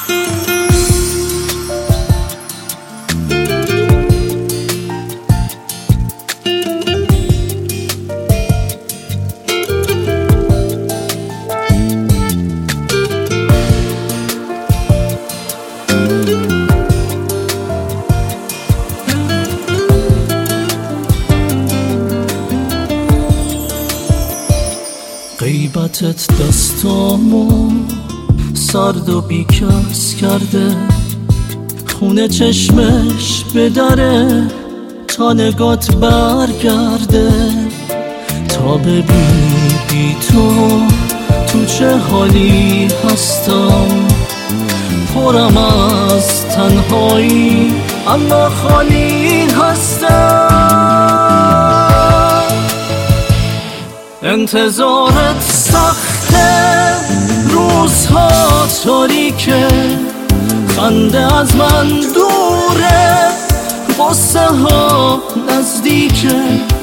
غیبتت دستامو سرد و بیکس کرده، خونه چشمش به دره تا نگات برگرده، تا ببینی بی تو چه حالی هستم. پرم از تنهایی اما خالی هستم. انتظارت سخته، روزها تاریکه، خنده از من دوره، غصه ها نزدیکه.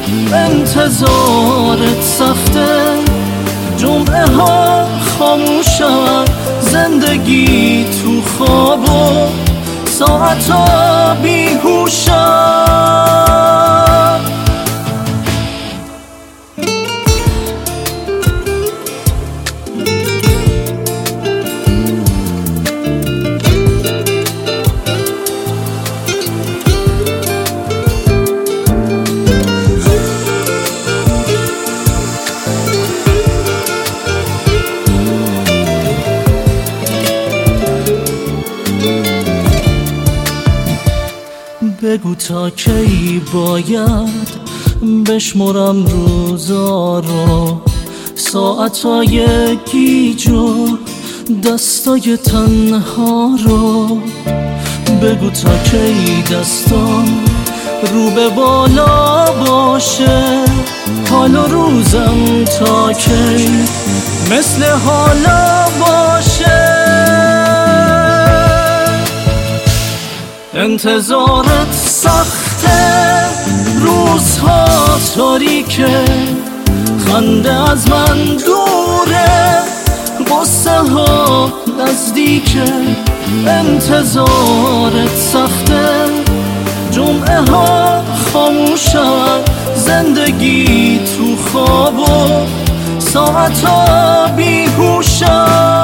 انتظارت سخته، جمعه ها خاموشن، زندگی تو خواب و ساعتا بیهوشن. بگو تا کی باید بشمرم روزا رو، ساعتای گیج و دستای تنها رو. بگو تا کی دستام رو به بالا باشه، حال و روزم تا کی مثل حالا باشه. انتظارت سخته، روزها تاریکه، خنده از من دوره، غصه ها نزدیکه. انتظارت سخته، جمعه ها خاموشن، زندگی تو خواب و ساعتا بیهوشن.